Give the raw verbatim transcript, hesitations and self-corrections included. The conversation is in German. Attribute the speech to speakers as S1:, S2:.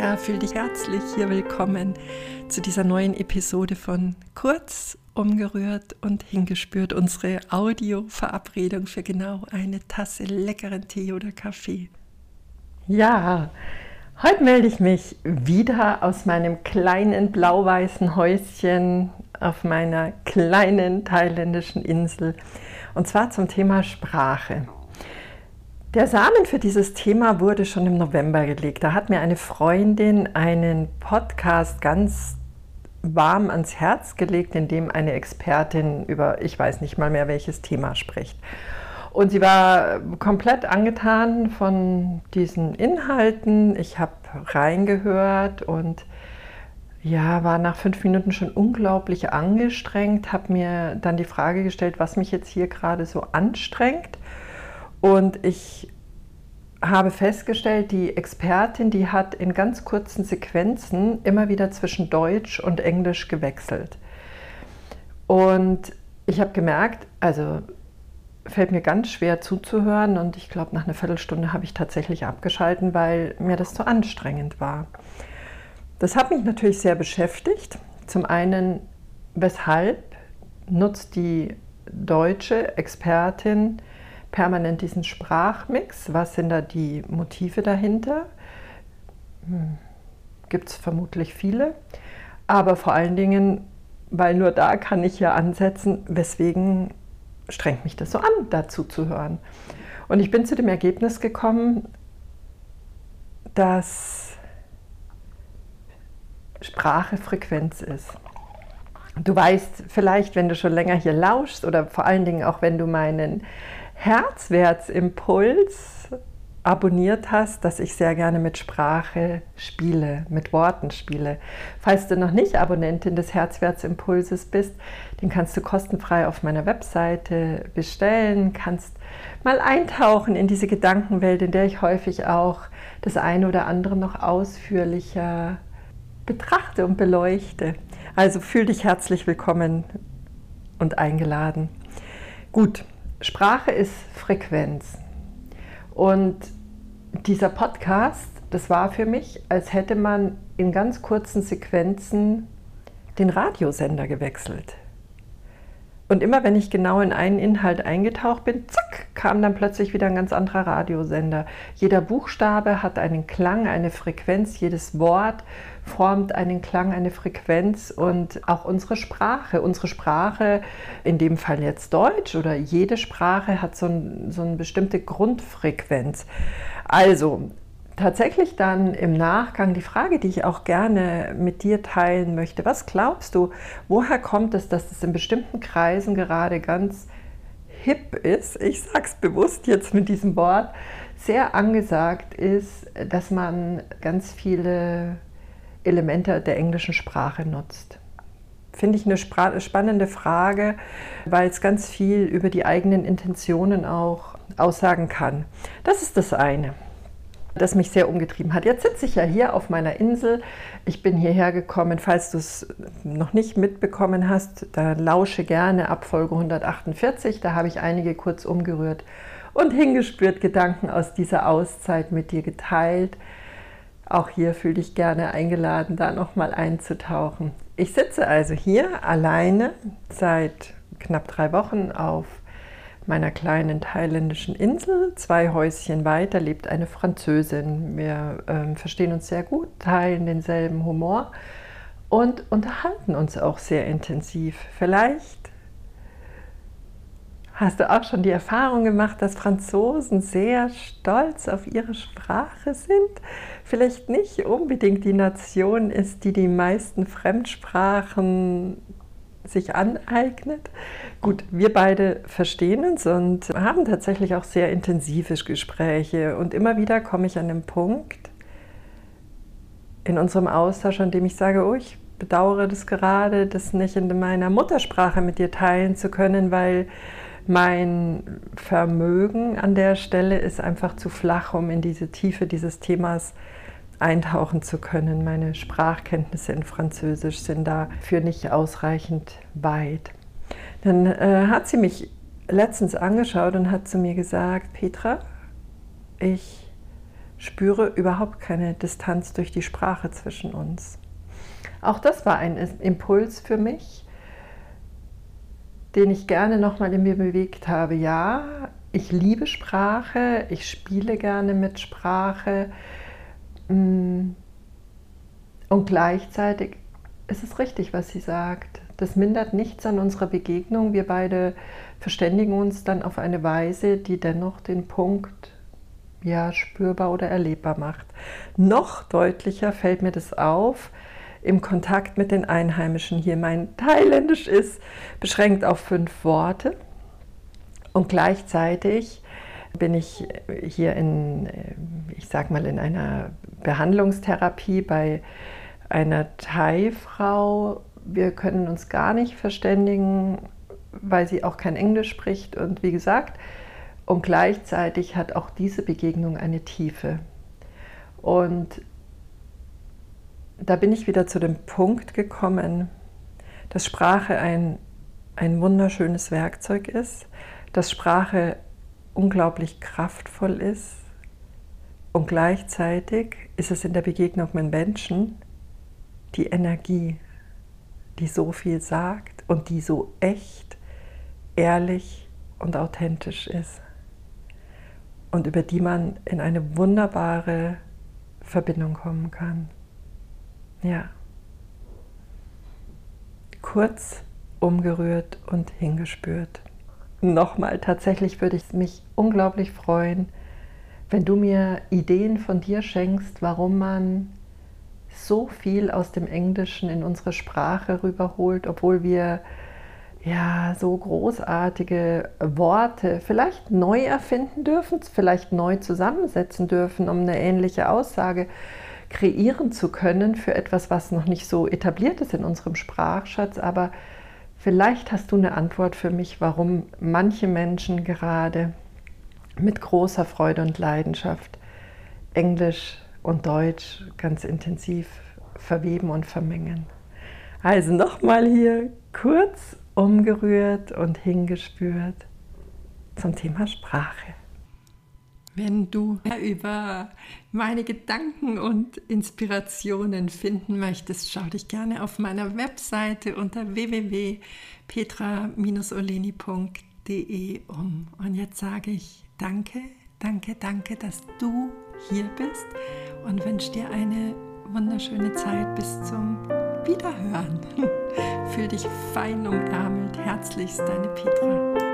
S1: Ja, fühl dich herzlich hier willkommen zu dieser neuen Episode von Kurz, umgerührt und hingespürt. Unsere Audio-Verabredung für genau eine Tasse leckeren Tee oder Kaffee. Ja, heute melde ich mich wieder aus meinem kleinen blau-weißen Häuschen auf meiner kleinen thailändischen Insel. Und zwar zum Thema Sprache. Der Samen für dieses Thema wurde schon im November gelegt. Da hat mir eine Freundin einen Podcast ganz warm ans Herz gelegt, in dem eine Expertin über, ich weiß nicht mal mehr welches Thema spricht. Und sie war komplett angetan von diesen Inhalten. Ich habe reingehört und ja, war nach fünf Minuten schon unglaublich angestrengt, habe mir dann die Frage gestellt, was mich jetzt hier gerade so anstrengt. Und ich habe festgestellt, die Expertin, die hat in ganz kurzen Sequenzen immer wieder zwischen Deutsch und Englisch gewechselt. Und ich habe gemerkt, also fällt mir ganz schwer zuzuhören und ich glaube, nach einer Viertelstunde habe ich tatsächlich abgeschalten, weil mir das zu anstrengend war. Das hat mich natürlich sehr beschäftigt. Zum einen, weshalb nutzt die deutsche Expertin permanent diesen Sprachmix? Was sind da die Motive dahinter? Hm, gibt es vermutlich viele. Aber vor allen Dingen, weil nur da kann ich ja ansetzen, weswegen strengt mich das so an, dazu zu hören. Und ich bin zu dem Ergebnis gekommen, dass Sprache Frequenz ist. Du weißt vielleicht, wenn du schon länger hier lauschst oder vor allen Dingen auch, wenn du meinen Herzwertsimpuls abonniert hast, dass ich sehr gerne mit Sprache spiele, mit Worten spiele. Falls du noch nicht Abonnentin des Herzwertsimpulses bist, den kannst du kostenfrei auf meiner Webseite bestellen, kannst mal eintauchen in diese Gedankenwelt, in der ich häufig auch das eine oder andere noch ausführlicher betrachte und beleuchte. Also fühl dich herzlich willkommen und eingeladen. Gut. Sprache ist Frequenz und dieser Podcast, das war für mich, als hätte man in ganz kurzen Sequenzen den Radiosender gewechselt. Und immer wenn ich genau in einen Inhalt eingetaucht bin, zack, kam dann plötzlich wieder ein ganz anderer Radiosender. Jeder Buchstabe hat einen Klang, eine Frequenz, jedes Wort formt einen Klang, eine Frequenz und auch unsere Sprache. Unsere Sprache, in dem Fall jetzt Deutsch oder jede Sprache, hat so, ein, so eine bestimmte Grundfrequenz. Also tatsächlich dann im Nachgang die Frage, die ich auch gerne mit dir teilen möchte. Was glaubst du, woher kommt es, dass es in bestimmten Kreisen gerade ganz hip ist, ich sage es bewusst jetzt mit diesem Wort, sehr angesagt ist, dass man ganz viele Elemente der englischen Sprache nutzt? Finde ich eine spannende Frage, weil es ganz viel über die eigenen Intentionen auch aussagen kann. Das ist das eine, das mich sehr umgetrieben hat. Jetzt sitze ich ja hier auf meiner Insel. Ich bin hierher gekommen, falls du es noch nicht mitbekommen hast, da lausche gerne ab Folge hundertachtundvierzig. Da habe ich einige kurz umgerührt und hingespürt Gedanken aus dieser Auszeit mit dir geteilt. Auch hier fühle dich gerne eingeladen, da nochmal einzutauchen. Ich sitze also hier alleine seit knapp drei Wochen auf meiner kleinen thailändischen Insel. Zwei Häuschen weiter lebt eine Französin. Wir ähm, verstehen uns sehr gut, teilen denselben Humor und unterhalten uns auch sehr intensiv. Vielleicht hast du auch schon die Erfahrung gemacht, dass Franzosen sehr stolz auf ihre Sprache sind? Vielleicht nicht unbedingt die Nation ist, die die meisten Fremdsprachen sich aneignet. Gut, wir beide verstehen uns und haben tatsächlich auch sehr intensive Gespräche. Und immer wieder komme ich an den Punkt in unserem Austausch, an dem ich sage, oh, ich bedauere das gerade, das nicht in meiner Muttersprache mit dir teilen zu können, weil mein Vermögen an der Stelle ist einfach zu flach, um in diese Tiefe dieses Themas eintauchen zu können. Meine Sprachkenntnisse in Französisch sind dafür nicht ausreichend weit. Dann äh, hat sie mich letztens angeschaut und hat zu mir gesagt, Petra, ich spüre überhaupt keine Distanz durch die Sprache zwischen uns. Auch das war ein Impuls für mich, den ich gerne nochmal in mir bewegt habe. Ja, ich liebe Sprache, ich spiele gerne mit Sprache und gleichzeitig ist es richtig, was sie sagt. Das mindert nichts an unserer Begegnung. Wir beide verständigen uns dann auf eine Weise, die dennoch den Punkt ja, spürbar oder erlebbar macht. Noch deutlicher fällt mir das auf im Kontakt mit den Einheimischen hier. Mein Thailändisch ist beschränkt auf fünf Worte und gleichzeitig bin ich hier in, ich sag mal, in einer Behandlungstherapie bei einer Thai-Frau. Wir können uns gar nicht verständigen, weil sie auch kein Englisch spricht und wie gesagt, und gleichzeitig hat auch diese Begegnung eine Tiefe. Und da bin ich wieder zu dem Punkt gekommen, dass Sprache ein, ein wunderschönes Werkzeug ist, dass Sprache unglaublich kraftvoll ist und gleichzeitig ist es in der Begegnung mit Menschen die Energie, die so viel sagt und die so echt, ehrlich und authentisch ist. Und über die man in eine wunderbare Verbindung kommen kann. Ja. Kurz, umgerührt und hingespürt. Nochmal, tatsächlich würde ich mich unglaublich freuen, wenn du mir Ideen von dir schenkst, warum man so viel aus dem Englischen in unsere Sprache rüberholt, obwohl wir ja, so großartige Worte vielleicht neu erfinden dürfen, vielleicht neu zusammensetzen dürfen, um eine ähnliche Aussage kreieren zu können für etwas, was noch nicht so etabliert ist in unserem Sprachschatz. Aber vielleicht hast du eine Antwort für mich, warum manche Menschen gerade mit großer Freude und Leidenschaft Englisch und Deutsch ganz intensiv verweben und vermengen. Also nochmal hier kurz umgerührt und hingespürt zum Thema Sprache. Wenn du mehr über meine Gedanken und Inspirationen finden möchtest, schau dich gerne auf meiner Webseite unter w w w punkt petra oleni punkt de um. Und jetzt sage ich danke, danke, danke, dass du hier bist und wünsche dir eine wunderschöne Zeit bis zum Wiederhören. Fühl dich fein umärmelt. Herzlichst, deine Petra.